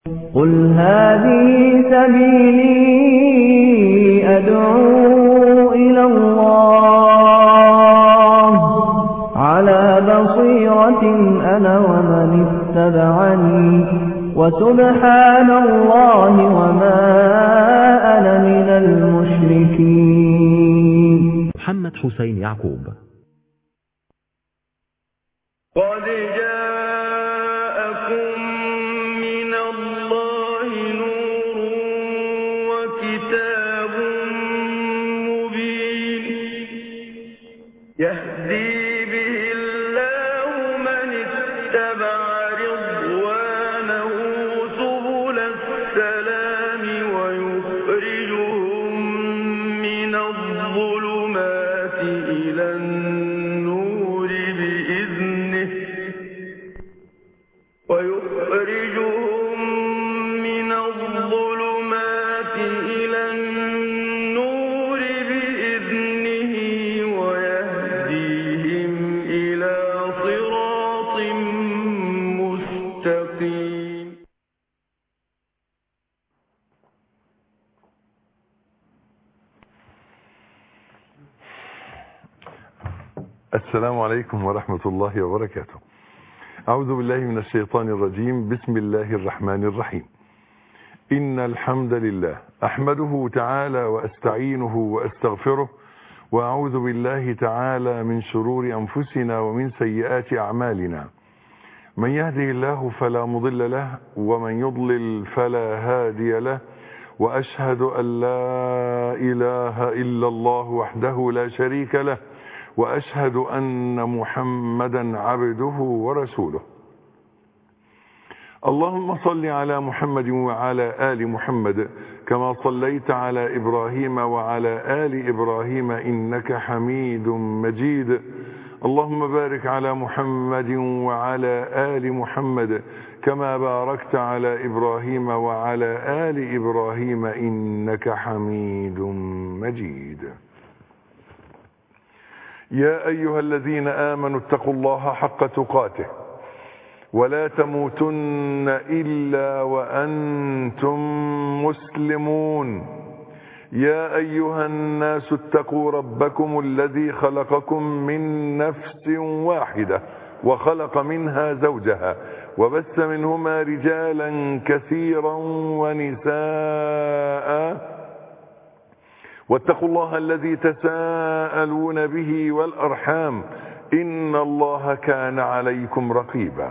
قل هذه سبيلي أدعو إلى الله على بصيرة أنا ومن اتبعني وسبحان الله وما أنا من المشركين. محمد حسين يعقوب. قد جاءكم من الله نور وكتاب مبين يهدي به الله من اتبع رضوانه سبل السلام ويخرجهم من الظلمات إلى النور بإذنه ويهديهم إلى صراط مستقيم. السلام عليكم ورحمة الله وبركاته. أعوذ بالله من الشيطان الرجيم. بسم الله الرحمن الرحيم. إن الحمد لله أحمده تعالى وأستعينه وأستغفره وأعوذ بالله تعالى من شرور أنفسنا ومن سيئات أعمالنا. من يهده الله فلا مضل له ومن يضلل فلا هادي له، وأشهد أن لا إله إلا الله وحده لا شريك له، وأشهد أن محمدا عبده ورسوله. اللهم صل على محمد وعلى آل محمد كما صليت على إبراهيم وعلى آل إبراهيم إنك حميد مجيد. اللهم بارك على محمد وعلى آل محمد كما باركت على إبراهيم وعلى آل إبراهيم إنك حميد مجيد. يا أيها الذين آمنوا اتقوا الله حق تقاته ولا تموتن إلا وأنتم مسلمون. يا أيها الناس اتقوا ربكم الذي خلقكم من نفس واحدة وخلق منها زوجها وبث منهما رجالا كثيرا ونساء، واتقوا الله الذي تساءلون به والأرحام إن الله كان عليكم رقيبا.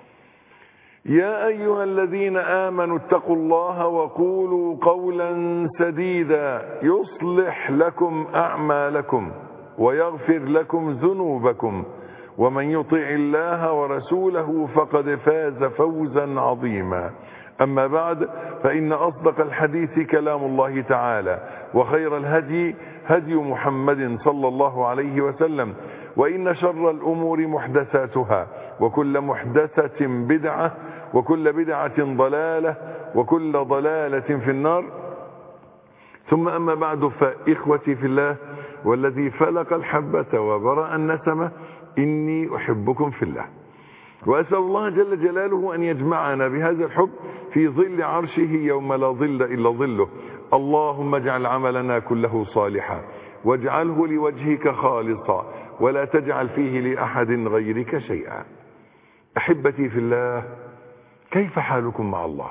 يا أيها الذين آمنوا اتقوا الله وقولوا قولا سديدا يصلح لكم أعمالكم ويغفر لكم ذنوبكم، ومن يطع الله ورسوله فقد فاز فوزا عظيما. أما بعد، فإن أصدق الحديث كلام الله تعالى، وخير الهدي هدي محمد صلى الله عليه وسلم، وإن شر الأمور محدثاتها، وكل محدثة بدعة، وكل بدعة ضلالة، وكل ضلالة في النار. ثم أما بعد، فإخوتي في الله والذي فلق الحبة وبرأ النسمة، إني أحبكم في الله، وأسأل الله جل جلاله أن يجمعنا بهذا الحب في ظل عرشه يوم لا ظل إلا ظله. اللهم اجعل عملنا كله صالحا واجعله لوجهك خالصا ولا تجعل فيه لأحد غيرك شيئا. أحبتي في الله، كيف حالكم مع الله؟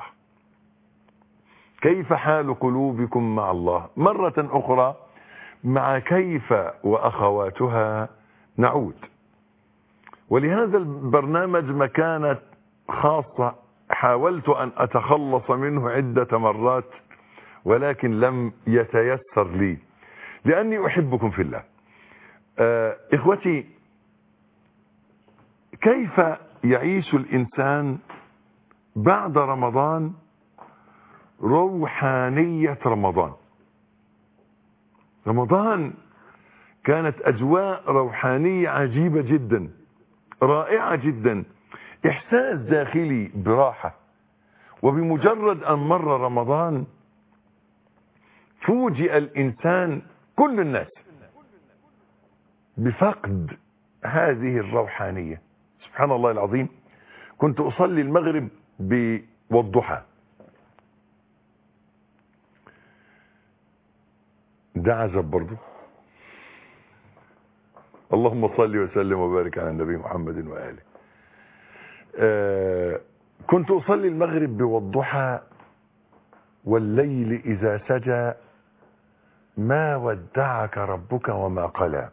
كيف حال قلوبكم مع الله؟ مرة أخرى مع كيف وأخواتها نعود. ولهذا البرنامج مكانة خاصة حاولت أن أتخلص منه عدة مرات، ولكن لم يتيسر لي لأني أحبكم في الله. إخوتي، كيف يعيش الإنسان بعد رمضان روحانية رمضان؟ رمضان كانت أجواء روحانية عجيبة جدا، رائعة جدا، إحساس داخلي براحة. وبمجرد أن مر رمضان فوجئ الإنسان، كل الناس، بفقد هذه الروحانية. سبحان الله العظيم. كنت أصلي المغرب والضحى ده عذاب برضه. اللهم صل وسلم وبارك على النبي محمد وآله. كنت أصلي المغرب والضحى والليل إذا سجى ما ودعك ربك وما قلى.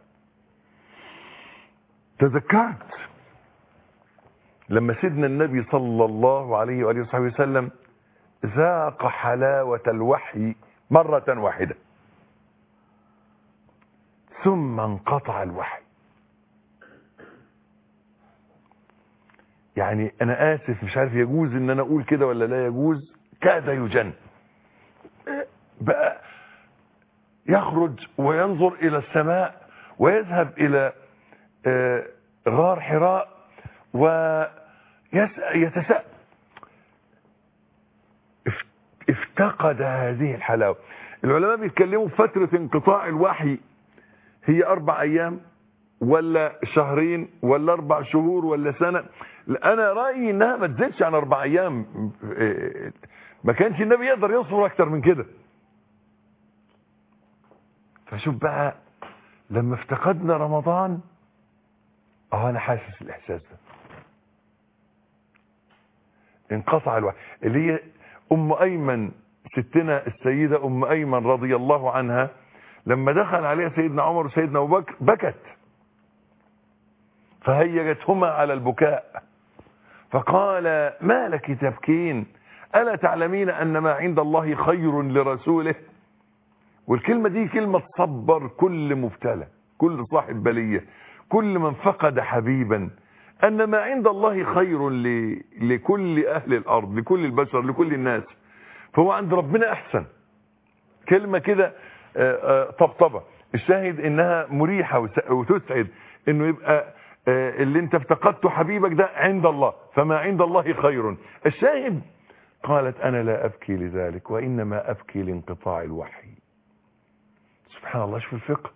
تذكرت لما سيدنا النبي صلى الله عليه وآله وصحبه وسلم ذاق حلاوة الوحي مرة واحدة ثم انقطع الوحي. يعني انا اسف مش عارف يجوز ان انا اقول كده ولا لا يجوز، كاد يجن بقى يخرج وينظر الى السماء ويذهب الى غار حراء ويتساءل، افتقد هذه الحلاوة. العلماء بيتكلموا في فترة انقطاع الوحي هي 4 أيام ولا شهرين ولا 4 شهور ولا سنة. انا رأيي انها ما تزيدش عن 4 أيام. ما كانش النبي يقدر يصبر اكتر من كده. فشوف بقى لما افتقدنا رمضان، انا حاسس الاحساس ده. انقطع الوحي. اللي هي ام ايمن، ستنا السيدة ام ايمن رضي الله عنها، لما دخل عليها سيدنا عمر وسيدنا ابو بكر بكت فهيجتهما على البكاء، فقال ما لك تبكين ألا تعلمين أن ما عند الله خير لرسوله. والكلمة دي كلمة تصبر كل مبتلى، كل صاحب بلية، كل من فقد حبيبا، أن ما عند الله خير لكل أهل الأرض، لكل البشر، لكل الناس، فهو عند ربنا أحسن. كلمة كده طبطبة. الشاهد إنها مريحة وتسعد إنه يبقى اللي انت افتقدته حبيبك ده عند الله، فما عند الله خير. الشاهد قالت انا لا ابكي لذلك وانما ابكي لانقطاع الوحي. سبحان الله. شوف الفقه.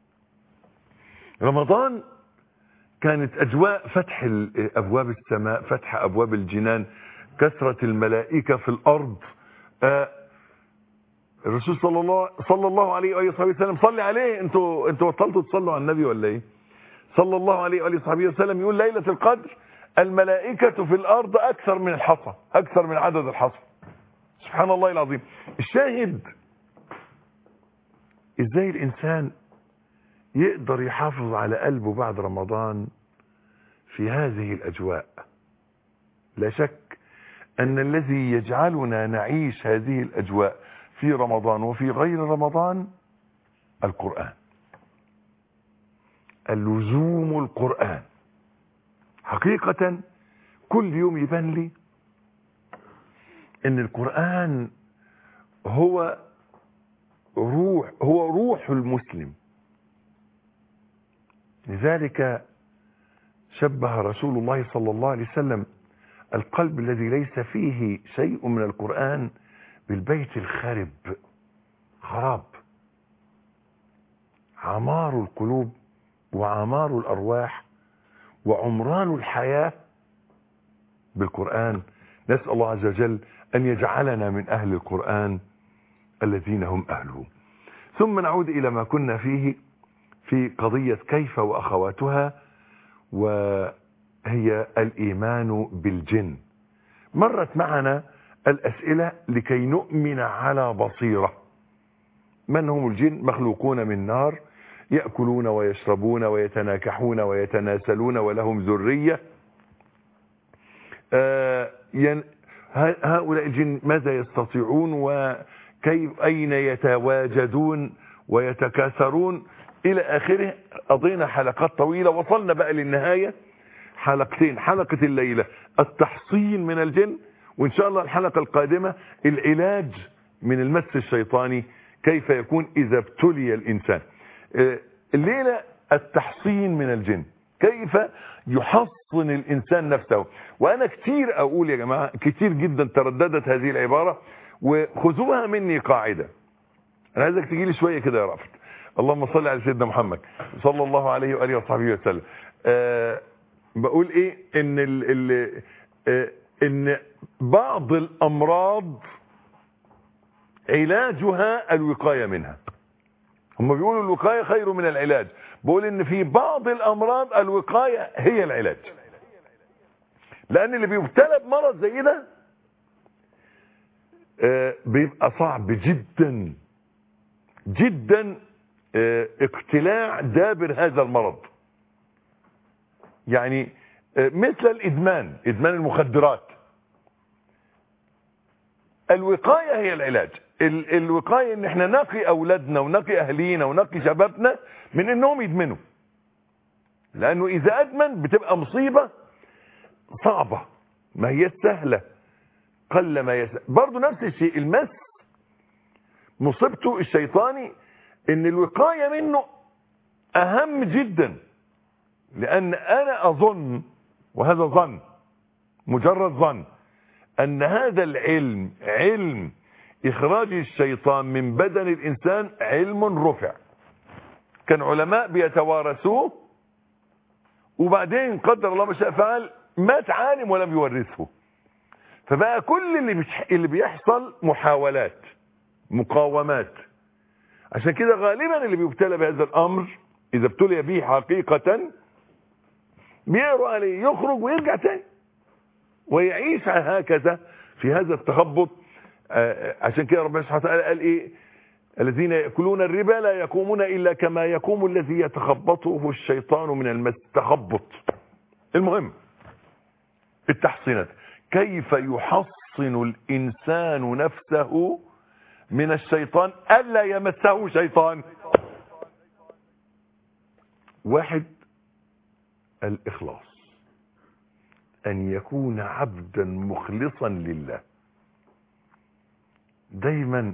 رمضان كانت اجواء فتح ابواب السماء، فتح ابواب الجنان، كثرة الملائكة في الارض. الرسول صلى الله عليه وآله وسلم صلي عليه. انتوا بطلتوا تصلوا على النبي ولا ايه؟ صلى الله عليه وآله وسلم يقول ليلة القدر الملائكة في الأرض أكثر من الحصى، أكثر من عدد الحصى. سبحان الله العظيم. الشاهد إزاي الإنسان يقدر يحافظ على قلبه بعد رمضان في هذه الأجواء. لا شك أن الذي يجعلنا نعيش هذه الأجواء في رمضان وفي غير رمضان القرآن. اللزوم القرآن. حقيقة كل يوم يبان لي ان القرآن هو روح المسلم. لذلك شبه رسول الله صلى الله عليه وسلم القلب الذي ليس فيه شيء من القرآن بالبيت الخرب، خراب. عمار القلوب وعمار الأرواح وعمران الحياة بالقرآن. نسأل الله عز وجل أن يجعلنا من أهل القرآن الذين هم أهله. ثم نعود إلى ما كنا فيه في قضية كيف وأخواتها، وهي الإيمان بالجن. مرت معنا الأسئلة لكي نؤمن على بصيرة. من هم الجن؟ مخلوقون من نار، يأكلون ويشربون ويتناكحون ويتناسلون ولهم ذرية. هؤلاء الجن ماذا يستطيعون وكيف أين يتواجدون ويتكاثرون إلى آخره. قضينا حلقات طويلة، وصلنا بقى للنهاية حلقتين. حلقة الليلة التحصين من الجن، وإن شاء الله الحلقة القادمة العلاج من المس الشيطاني، كيف يكون إذا ابتلي الإنسان. الليلة التحصين من الجن، كيف يحصن الإنسان نفسه. وأنا كتير أقول يا جماعة، كتير جدا ترددت هذه العبارة، وخذوها مني قاعدة. أنا عايزك تجي لي شوية كده يا رافت. اللهم صل على سيدنا محمد صلى الله عليه وآله وصحبه وسلم. بقول إيه؟ إن بعض الأمراض علاجها الوقاية منها. هم بيقولوا الوقاية خير من العلاج، بقول ان في بعض الامراض الوقاية هي العلاج، لان اللي بيبتلى بمرض زي ده بيبقى صعب جدا جدا اقتلاع دابر هذا المرض. يعني مثل الادمان، ادمان المخدرات، الوقاية هي العلاج. الوقاية ان احنا نقي اولادنا ونقي اهلينا ونقي شبابنا من انهم يدمنوا، لانه اذا ادمن بتبقى مصيبة صعبة، ما هي سهلة، قل ما يسهل. برضو نفس الشيء المس، مصيبته الشيطاني ان الوقاية منه اهم جدا، لان انا اظن، وهذا ظن مجرد ظن، ان هذا العلم، علم اخراج الشيطان من بدن الانسان، علم رفع، كان علماء بيتوارثوه، وبعدين قدر الله ما شاء فعل مات عالم ولم يورثه، فبقى كل اللي بيحصل محاولات، مقاومات. عشان كده غالبا اللي بيبتلى بهذا الامر اذا ابتلي به حقيقة بيقروا عليه، يخرج ويرجع تاني ويعيش هكذا في هذا التخبط. عشان كده ربنا سبحانه وتعالى قال ايه؟ الذين يأكلون الربا لا يقومون الا كما يقوم الذي يتخبطه الشيطان من المس. تخبط. المهم التحصينات، كيف يحصن الانسان نفسه من الشيطان الا يمسه شيطان؟ واحد، الاخلاص، ان يكون عبدا مخلصا لله. دايما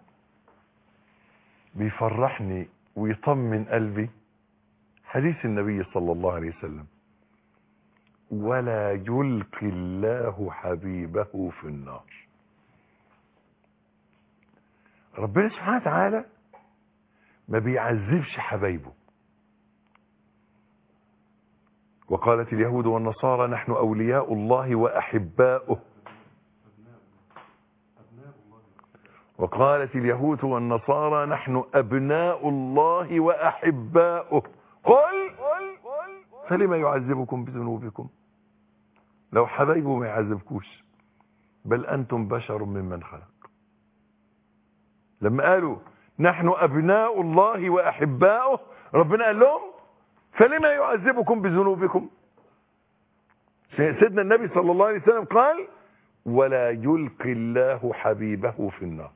بيفرحني ويطمن قلبي حديث النبي صلى الله عليه وسلم: ولا يلقي الله حبيبه في النار. ربنا سبحانه وتعالى ما بيعذبش حبايبه. وقالت اليهود والنصارى نحن أولياء الله وأحباؤه. وقالت اليهود والنصارى نحن أبناء الله وأحباؤه. قل فلما يعذبكم بذنوبكم؟ لو حبايبه ما يعذبكوش، بل أنتم بشر ممن خلق. لما قالوا نحن أبناء الله وأحباؤه، ربنا قال لهم فلما يعذبكم بذنوبكم؟ سيدنا النبي صلى الله عليه وسلم قال ولا يلقي الله حبيبه في النار.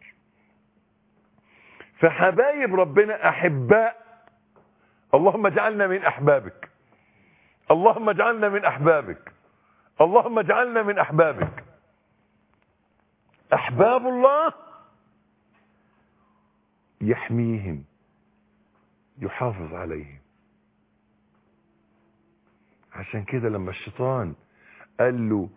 فحبايب ربنا أحباء. اللهم اجعلنا من أحبابك، اللهم اجعلنا من أحبابك، اللهم اجعلنا من أحبابك. أحباب الله يحميهم، يحافظ عليهم. عشان كده لما الشيطان قال له،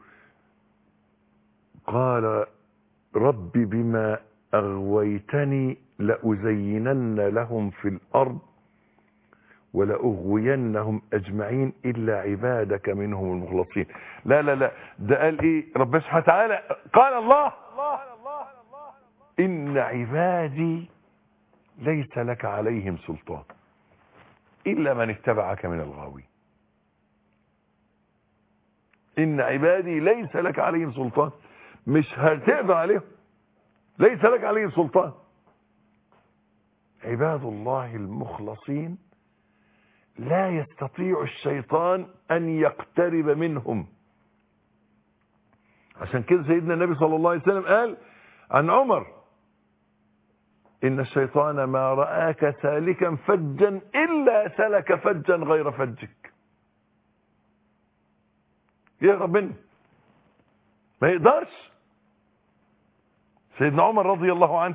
قال رب بما أغويتني لأزينن لهم في الأرض ولأغوينهم أجمعين إلا عبادك منهم المخلصين. لا لا لا، ده قال إيه ربنا سبحانه وتعالى؟ قال الله إن عبادي ليس لك عليهم سلطان إلا من اتبعك من الغاوين. إن عبادي ليس لك عليهم سلطان، مش هتقدر عليهم، ليس لك عليهم سلطان. عباد الله المخلصين لا يستطيع الشيطان أن يقترب منهم. عشان كده سيدنا النبي صلى الله عليه وسلم قال عن عمر إن الشيطان ما رآك سالكا فجا إلا سلك فجا غير فجك. يهرب منه، ما يقدرش. سيدنا عمر رضي الله عنه،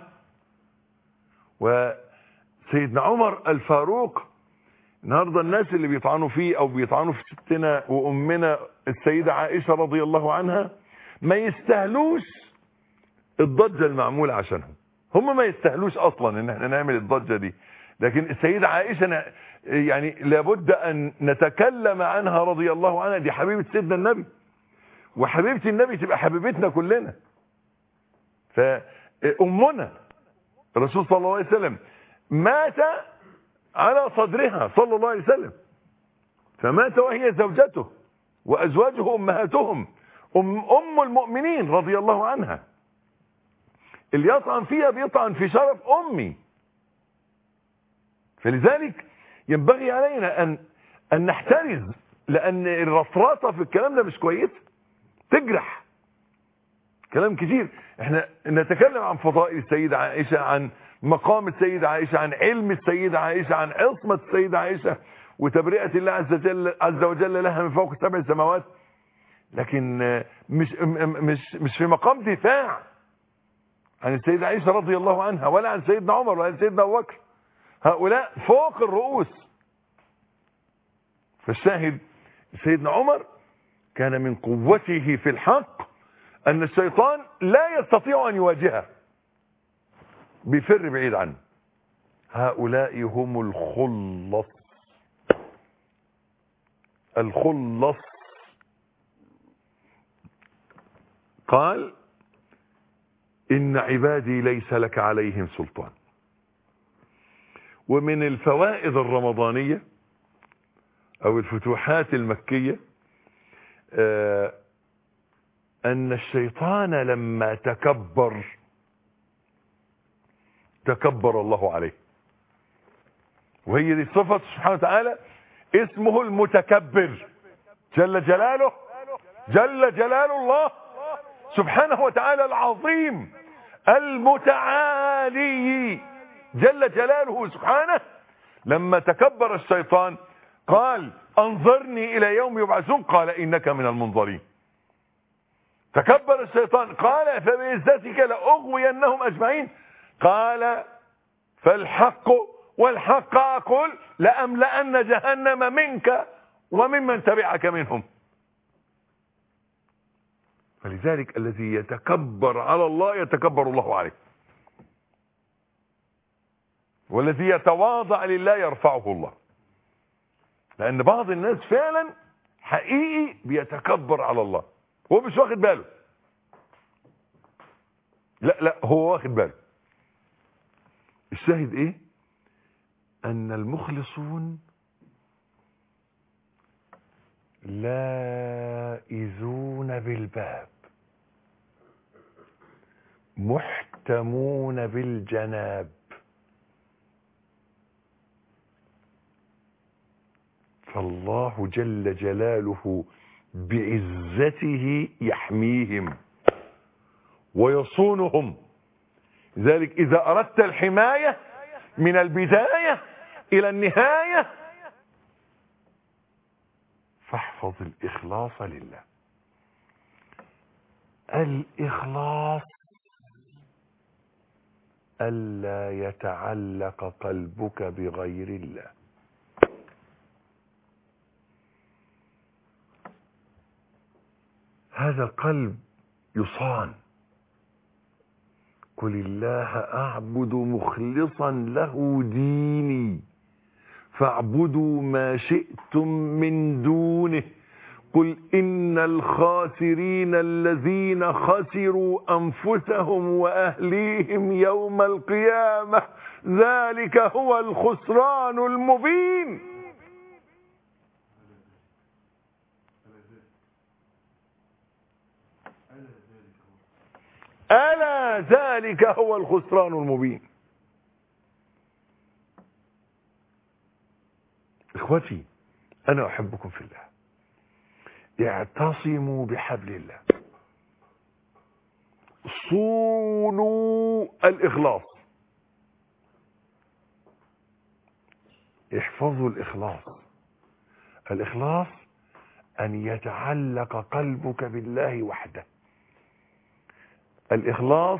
وسيدنا عمر الفاروق، النهارده الناس اللي بيطعنوا فيه او بيطعنوا في ستنا وامنا السيدة عائشة رضي الله عنها ما يستاهلوش الضجة المعمولة عشانهم. هم ما يستاهلوش اصلا ان احنا نعمل الضجة دي، لكن السيدة عائشة يعني لابد ان نتكلم عنها رضي الله عنها. دي حبيبة سيدنا النبي، وحبيبة النبي تبقى حبيبتنا كلنا. فأمنا الرسول صلى الله عليه وسلم مات على صدرها صلى الله عليه وسلم، فمات وهي زوجته وأزواجه أمهاتهم، أم المؤمنين رضي الله عنها. اللي يطعن فيها بيطعن في شرف أمي. فلذلك ينبغي علينا أن نحترز، لأن الرفراطة في الكلام ده مش كويس، تجرح. كلام كتير، احنا نتكلم عن فضائل السيدة عائشة، عن مقام السيدة عائشة، عن علم السيدة عائشة، عن عصمة السيدة عائشة، وتبرئة الله عز وجل لها من فوق 7 سماوات، لكن مش في مقام دفاع عن السيدة عائشة رضي الله عنها، ولا عن سيدنا عمر، ولا عن سيدنا أبو بكر. هؤلاء فوق الرؤوس. فالشاهد سيدنا عمر كان من قوته في الحق أن الشيطان لا يستطيع أن يواجهه، بيفر بعيد عنه. هؤلاء هم الخلص. الخلص. قال إن عبادي ليس لك عليهم سلطان. ومن الفوائد الرمضانية أو الفتوحات المكية أن الشيطان لما تكبر الله عليه. وهي دي صفة سبحانه وتعالى، اسمه المتكبر جل جلاله. جل جلال الله سبحانه وتعالى العظيم المتعالي جل جلاله سبحانه. لما تكبر الشيطان قال انظرني الى يوم يبعثون، قال انك من المنظرين. تكبر الشيطان قال فبعزتك لاغوينهم اجمعين، قال فالحق والحق اقول لاملأن جهنم منك وممن تبعك منهم. فلذلك الذي يتكبر على الله يتكبر الله عليه، والذي يتواضع لله يرفعه الله. لأن بعض الناس فعلا حقيقي بيتكبر على الله، هو مش واخد باله. لا هو واخد باله. الشاهد ايه؟ أن المخلصون لائذون بالباب محتمون بالجناب. فالله جل جلاله بعزته يحميهم ويصونهم. لذلك إذا أردت الحماية من البداية إلى النهاية فاحفظ الإخلاص لله. الإخلاص ألا يتعلق قلبك بغير الله. هذا القلب يصان. قل الله أعبد مخلصا له ديني فاعبدوا ما شئتم من دونه قل إن الخاسرين الذين خسروا أنفسهم وأهليهم يوم القيامة ذلك هو الخسران المبين. ألا ذلك هو الخسران المبين. إخوتي أنا أحبكم في الله، اعتصموا بحبل الله، صونوا الإخلاص، احفظوا الإخلاص. الإخلاص أن يتعلق قلبك بالله وحده. الإخلاص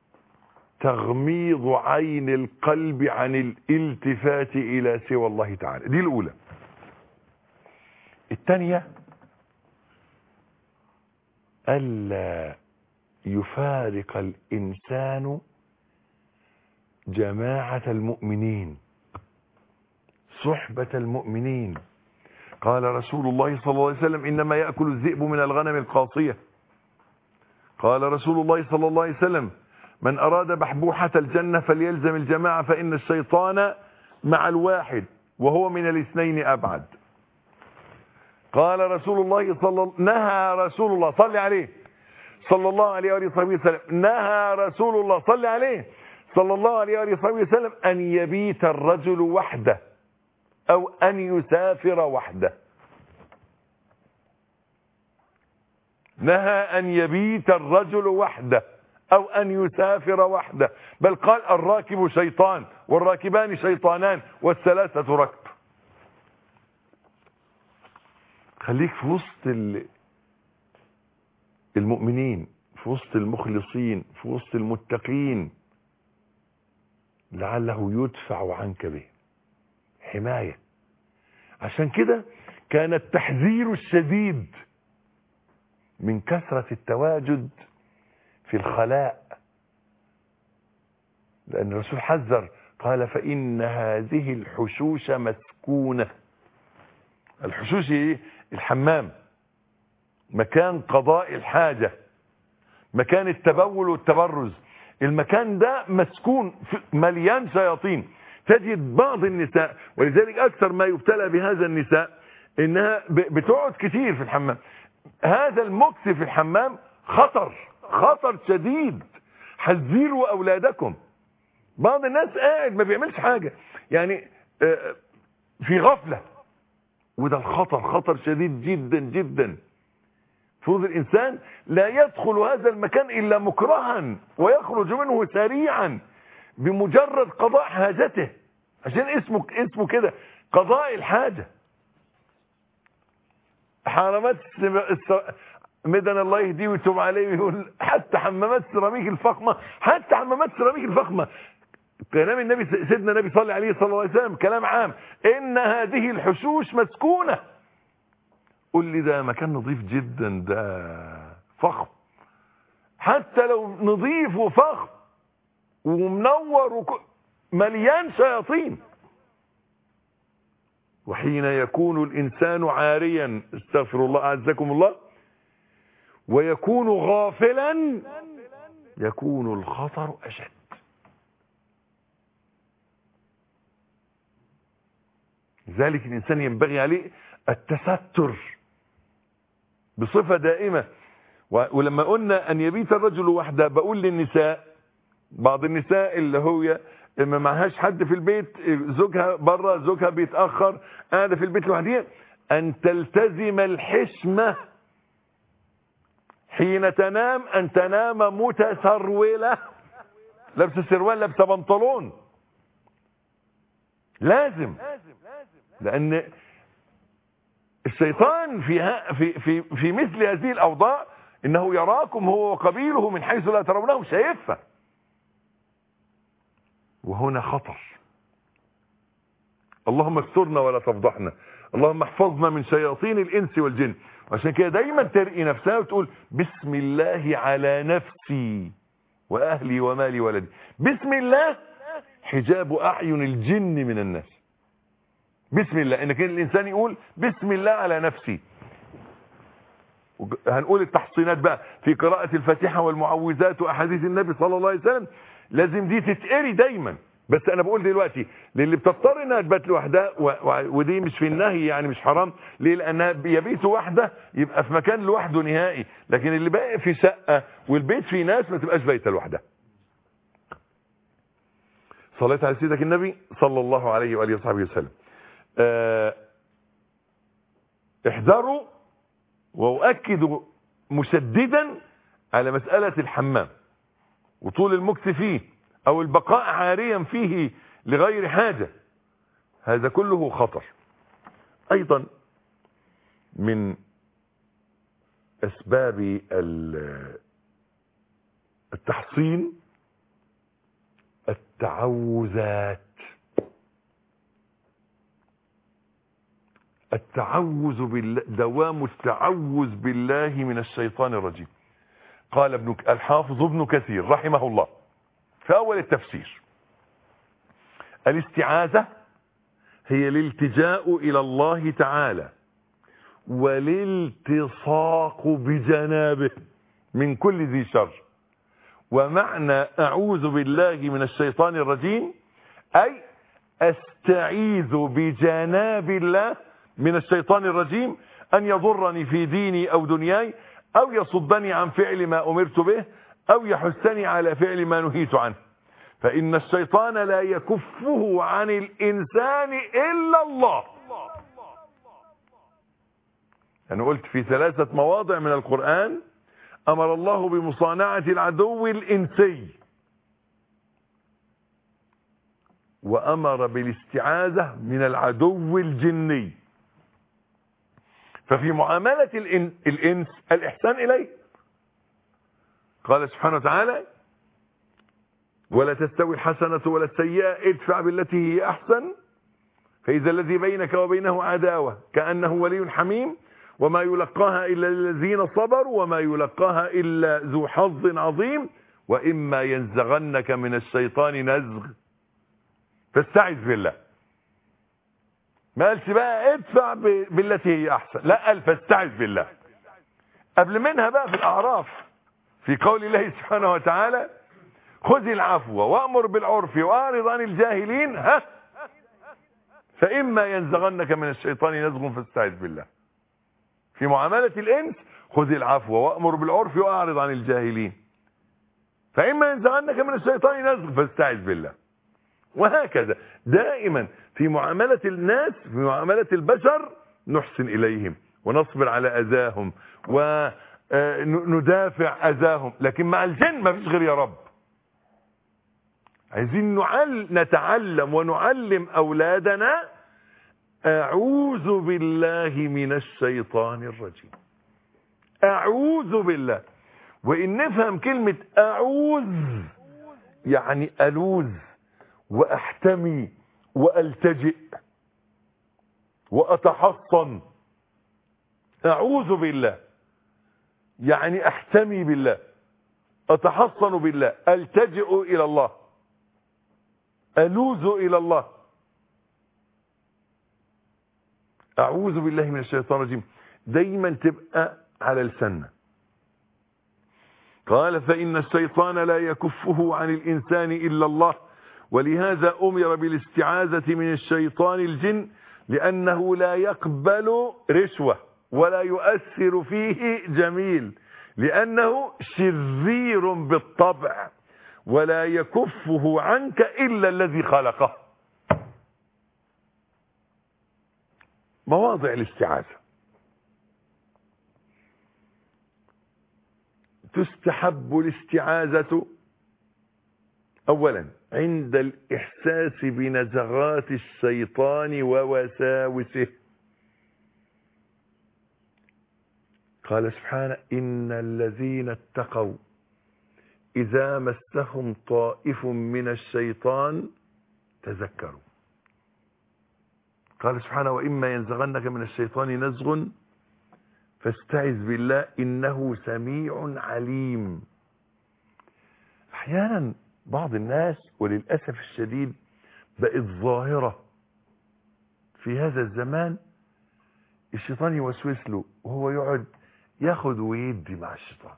تغميض عين القلب عن الالتفات إلى سوى الله تعالى. دي الأولى. الثانية ألا يفارق الإنسان جماعة المؤمنين، صحبة المؤمنين. قال رسول الله صلى الله عليه وسلم إنما يأكل الذئب من الغنم القاصية. قال رسول الله صلى الله عليه وسلم من أراد بحبوحة الجنة فليلزم الجماعة فإن الشيطان مع الواحد وهو من الاثنين أبعد. قال رسول الله نهى رسول الله صلى عليه صلى الله عليه وآله وسلم، نهى رسول الله صلى عليه صلى الله عليه وآله وسلم أن يبيت الرجل وحده أو أن يسافر وحده. نهى أن يبيت الرجل وحده أو أن يسافر وحده، بل قال الراكب شيطان والراكبان شيطانان والثلاثة ركب. خليك في وسط المؤمنين، في وسط المخلصين، في وسط المتقين، لعله يدفع عنك به حماية. عشان كده كان التحذير الشديد من كثرة التواجد في الخلاء، لأن الرسول حذر قال فإن هذه الحشوش مسكونة. الحشوش ايه؟ الحمام، مكان قضاء الحاجة، مكان التبول والتبرز، المكان ده مسكون مليان شياطين. تجد بعض النساء، ولذلك أكثر ما يبتلى بهذا النساء إنها بتقعد كتير في الحمام. هذا المكث في الحمام خطر شديد. حذروا أولادكم. بعض الناس قاعد ما بيعملش حاجة، يعني في غفلة، وده خطر شديد جدا جدا. المفروض الإنسان لا يدخل هذا المكان إلا مكرها ويخرج منه سريعا بمجرد قضاء حاجته، عشان اسمه كده قضاء الحاجة. حرامات مدن الله يهديه ويتوب عليه، ويقول حتى حمامات سيراميك الفخمة. كلام النبي سيدنا النبي صلى الله عليه وسلم كلام عام، إن هذه الحشوش مسكونة. قل لي ده مكان نظيف جدا، ده فخم، حتى لو نظيف وفخم ومنور مليان شياطين. وحين يكون الإنسان عاريا، استغفر الله أعزكم الله، ويكون غافلا يكون الخطر أشد. لذلك الإنسان ينبغي عليه التستر بصفة دائمة. ولما قلنا أن يبيت الرجل وحده، بقول للنساء، بعض النساء اللي هو ما معهاش حد في البيت، زوجها بره، زوجها بيتأخر، قاعدة في البيت لوحدها، أن تلتزم الحشمة حين تنام، أن تنام متسرولة، لابسه سروال، لابسه بنطلون، لازم. لأن الشيطان في مثل هذه الأوضاع إنه يراكم هو وقبيله من حيث لا ترونه، شايفها، وهنا خطر. اللهم استرنا ولا تفضحنا، اللهم احفظنا من شياطين الإنس والجن. عشان كده دايما ترقي نفسها وتقول بسم الله على نفسي وأهلي ومالي ولدي. بسم الله حجاب أعين الجن من الناس. بسم الله، انك الانسان يقول بسم الله على نفسي. هنقول التحصينات بقى في قراءة الفاتحة والمعوذات واحاديث النبي صلى الله عليه وسلم، لازم دي تتقري دايما. بس انا بقول دلوقتي للي بتضطر انها تبات لوحدها، ودي مش في النهي، يعني مش حرام. ليه؟ لانها يبيت وحده يبقى في مكان لوحده نهائي، لكن اللي باقي في شقة والبيت فيه ناس ما تبقاش بايته لوحدها. صليت على سيدك النبي صلى الله عليه وآله وصحبه وسلم. احذروا، وأؤكد مشددا على مسألة الحمام وطول المكث فيه أو البقاء عاريا فيه لغير حاجة، هذا كله خطر. أيضا من أسباب التحصين التعوذات. التعوذ بالله، دوام التعوذ بالله من الشيطان الرجيم. قال الحافظ ابن كثير رحمه الله في أول التفسير: الاستعاذة هي الالتجاء إلى الله تعالى والالتصاق بجنابه من كل ذي شر ومعنى أعوذ بالله من الشيطان الرجيم أي أستعيذ بجناب الله من الشيطان الرجيم أن يضرني في ديني أو دنياي، أو يصدني عن فعل ما أمرت به، أو يحثني على فعل ما نهيت عنه. فإن الشيطان لا يكفه عن الإنسان إلا الله. أنا قلت في 3 مواضع من القرآن أمر الله بمصانعة العدو الإنسي، وأمر بالاستعاذة من العدو الجني. ففي معاملة الإنس الإحسان إليه. قال سبحانه وتعالى: ولا تستوي الحسنة ولا السيئة ادفع بالتي هي أحسن فإذا الذي بينك وبينه عداوة كأنه ولي حميم وما يلقاها إلا الذين صبروا وما يلقاها إلا ذو حظ عظيم وإما ينزغنك من الشيطان نزغ فاستعذ بالله. ما قالش بقى ادفع بالتي هي أحسن، لا، قال فاستعذ بالله. قبل منها بقى في الأعراف في قول الله سبحانه وتعالى: خذ العفو وأمر بالعرف وأعرض عن الجاهلين فإما ينزغنك من الشيطان نزغ فاستعذ بالله. في معاملة الإنس: خذ العفو وأمر بالعرف وأعرض عن الجاهلين فإما ينزغنك من الشيطان نزغ فاستعذ بالله. وهكذا دائما في معاملة الناس، في معاملة البشر، نحسن إليهم ونصبر على أذاهم وندافع أذاهم. لكن مع الجن ما فيش غير يا رب. عايزين نتعلم ونعلم أولادنا أعوذ بالله من الشيطان الرجيم. أعوذ بالله. وإن نفهم كلمة أعوذ يعني ألوذ وأحتمي وألتجئ وأتحصن. أعوذ بالله يعني أحتمي بالله، أتحصن بالله، ألتجئ إلى الله، ألوذ إلى الله. أعوذ بالله من الشيطان الرجيم دايما تبقى على لساننا. قال: فإن الشيطان لا يكفه عن الإنسان إلا الله، ولهذا أمر بالاستعاذة من الشيطان الجن لأنه لا يقبل رشوة ولا يؤثر فيه جميل، لأنه شرير بالطبع ولا يكفه عنك إلا الذي خلقه. مواضع الاستعاذة: تستحب الاستعاذة أولا عند الإحساس بنزغات الشيطان ووساوسه. قال سبحانه: إن الذين اتقوا إذا مسهم طائف من الشيطان تذكروا. قال سبحانه: وإما ينزغنك من الشيطان نزغ فاستعذ بالله إنه سميع عليم. أحيانا بعض الناس وللأسف الشديد بقت ظاهرة في هذا الزمان، الشيطان يوسوس له وهو يقعد ياخد ويدي مع الشيطان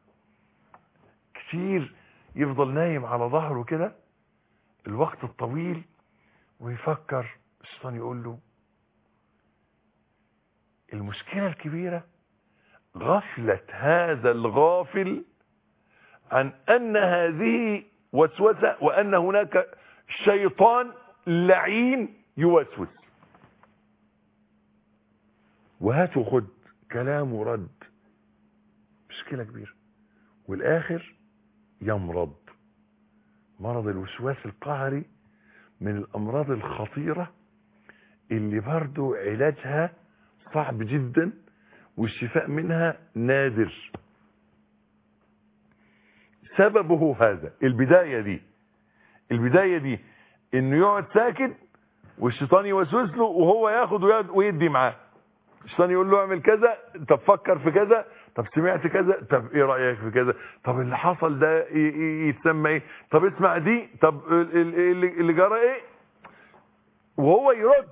كتير، يفضل نايم على ظهره كده الوقت الطويل ويفكر. الشيطان يقول له المشكلة الكبيرة غفلة هذا الغافل عن أن هذه وسوسة وأن هناك شيطان لعين يوسوس. وهات وخد، كلام ورد، مشكلة كبيرة، والآخر يمرض. مرض الوسواس القهري من الأمراض الخطيرة اللي برضو علاجها صعب جدا والشفاء منها نادر. سببه هذا، البداية دي انه يقعد ساكت والشيطان يوسوس له وهو ياخد ويدي معاه. الشيطان يقول له اعمل كذا، طب فكر في كذا، طب سمعت كذا، طب ايه رأيك في كذا، طب اللي حصل ده يتسمى ايه، طب اسمع دي، طب اللي جرى ايه، وهو يرد.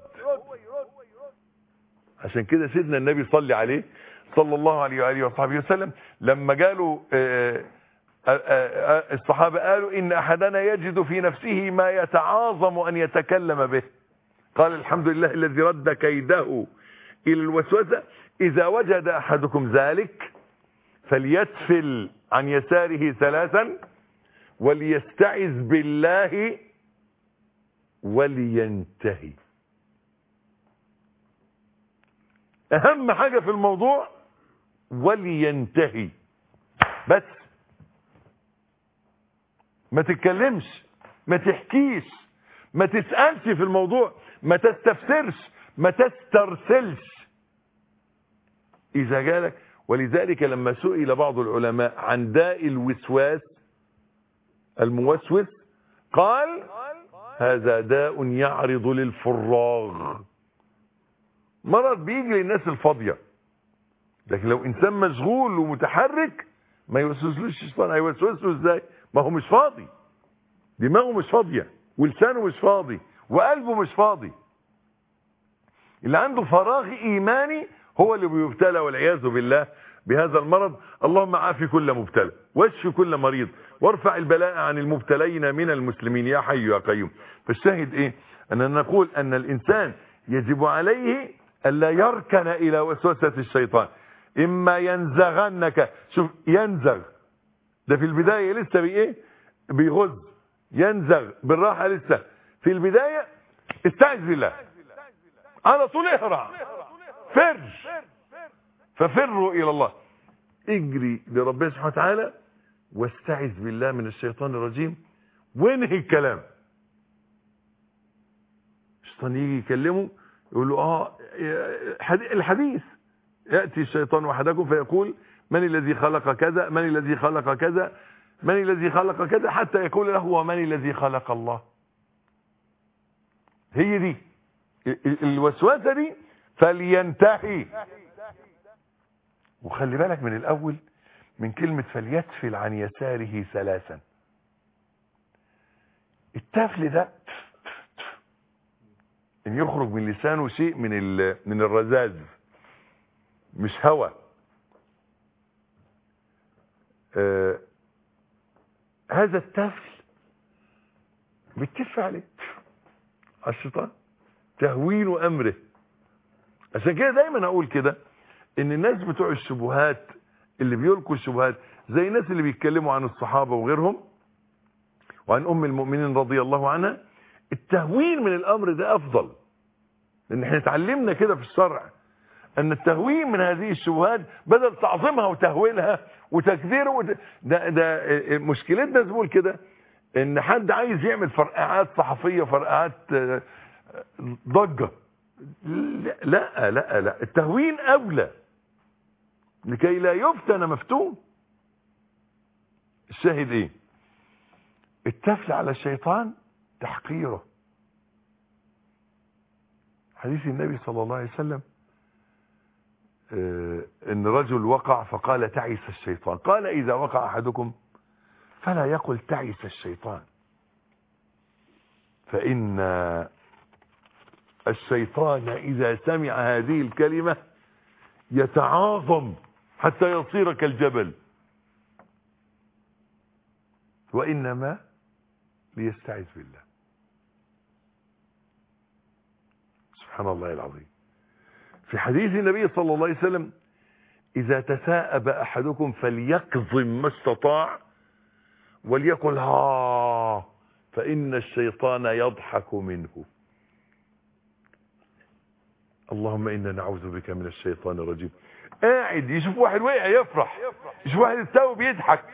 عشان كده سيدنا النبي صلى الله عليه وآله وصحبه وسلم لما جاله الصحابة قالوا إن أحدنا يجد في نفسه ما يتعاظم أن يتكلم به. قال الحمد لله الذي رد كيده إلى الوسوسة. إذا وجد أحدكم ذلك فليتفل عن يساره 3 وليستعذ بالله ولينتهي. أهم حاجة في الموضوع ولينتهي بس. ما تتكلمش، ما تحكيش، ما تسألش في الموضوع، ما تستفسرش، ما تسترسلش إذا جالك. ولذلك لما سئل بعض العلماء عن داء الوسواس الموسوس قال هذا داء يعرض للفراغ، مرض بيجي للناس الفاضية. لكن لو إنسان مشغول ومتحرك ما يوسوسلوش الشيطان. هيوسوس له ازاي؟ ما هو مش فاضي، دماغه مش فاضية ولسانه مش فاضي وقلبه مش فاضي. اللي عنده فراغ إيماني هو اللي بيبتلى والعياذ بالله بهذا المرض. اللهم عافي كل مبتلى واشفي كل مريض وارفع البلاء عن المبتلين من المسلمين يا حي يا قيوم. فالشاهد ايه؟ أننا نقول أن الإنسان يجب عليه ألا يركن إلى وسوسة الشيطان. إما ينزغنك، شوف ينزغ ده في البداية لسه بإيه؟ بيغز، ينزغ بالراحة لسه في البداية. استعذ بالله على طول، اهرع، فر، ففروا إلى الله، اجري لربنا سبحانه وتعالى واستعذ بالله من الشيطان الرجيم وانهي الكلام. الشيطان يجي يكلمه يقول له الحديث يأتي الشيطان وحدكم فيقول من الذي خلق كذا، من الذي خلق كذا، من الذي خلق كذا، حتى يقول له ومن الذي خلق الله. هي دي الوسوسة دي. فلينتهي. وخلي بالك من الأول من كلمة فليتفل عن يساره 3. التفل ده ان يخرج من لسانه شيء من الرذاذ، مش هوى. هذا التفل بيتف عليه الشيطان، تهوين امره. عشان كده دايما اقول كده ان الناس بتوع الشبهات اللي بيلقوا الشبهات زي الناس اللي بيتكلموا عن الصحابة وغيرهم وعن ام المؤمنين رضي الله عنها، التهوين من الامر ده افضل. لان احنا اتعلمنا كده في الشرع ان التهوين من هذه الشبهات بدل تعظيمها وتهويلها وتكذيرها ده مشكلتنا زي كده، ان حد عايز يعمل فرقعات صحفية، فرقعات ضجة. لا لا لا، التهوين اولى لكي لا يفتن مفتون. الشاهد ايه؟ التفل على الشيطان تحقيره. حديث النبي صلى الله عليه وسلم ان رجل وقع فقال تعس الشيطان. قال اذا وقع احدكم فلا يقل تعس الشيطان، فان الشيطان اذا سمع هذه الكلمة يتعاظم حتى يصير كالجبل، وانما ليستعذ بالله. سبحان الله العظيم. في حديث النبي صلى الله عليه وسلم إذا تثاءب أحدكم فليكظم ما استطاع وليقل ها، فإن الشيطان يضحك منه. اللهم إنا نعوذ بك من الشيطان الرجيم. قاعد يشوف واحد وقع يفرح، يشوف واحد استوى بيضحك.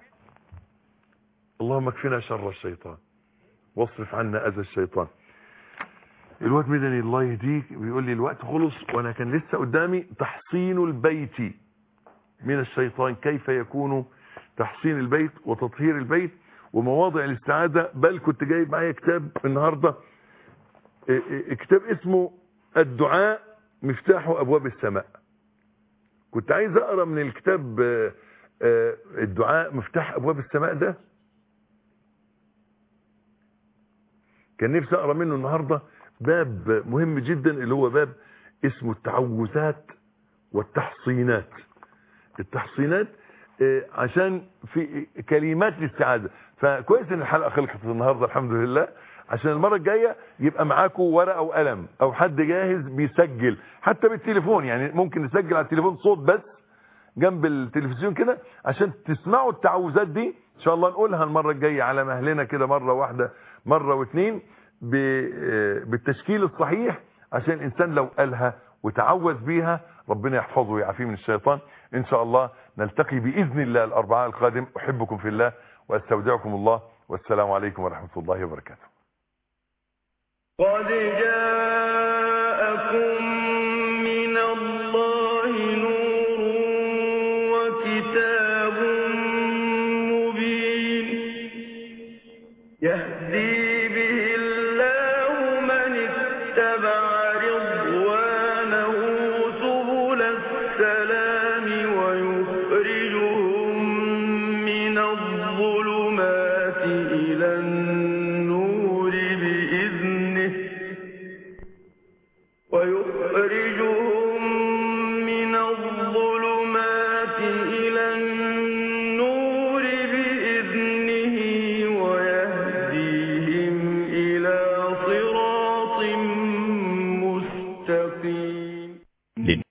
اللهم اكفنا شر الشيطان واصرف عنا أذى الشيطان. الواد مدني الله يهديك بيقول لي الوقت خلص وانا كان لسه قدامي تحصين البيت من الشيطان، كيف يكون تحصين البيت وتطهير البيت ومواضع الاستعاذة. بل كنت جايب معايا كتاب النهاردة، كتاب اسمه الدعاء مفتاح ابواب السماء. كنت عايز اقرا من الكتاب الدعاء مفتاح ابواب السماء ده، كان نفسي اقرا منه النهارده باب مهم جدا اللي هو باب اسمه التعوذات والتحصينات. التحصينات عشان في كلمات الاستعاذة. فكويس ان الحلقة خلقت النهاردة الحمد لله، عشان المرة الجاية يبقى معاكم ورقة وقلم او حد جاهز بيسجل حتى بالتليفون. يعني ممكن نسجل على التليفون صوت بس جنب التلفزيون كده عشان تسمعوا التعوذات دي. ان شاء الله نقولها المرة الجاية على مهلنا كده، مرة واحدة مرة واثنين بالتشكيل الصحيح، عشان الانسان لو قالها وتعوذ بيها ربنا يحفظه ويعافيه من الشيطان. ان شاء الله نلتقي باذن الله الاربعاء القادم. احبكم في الله واستودعكم الله، والسلام عليكم ورحمة الله وبركاته. قد جاءكم من الله نور وكتاب مبين يهدي به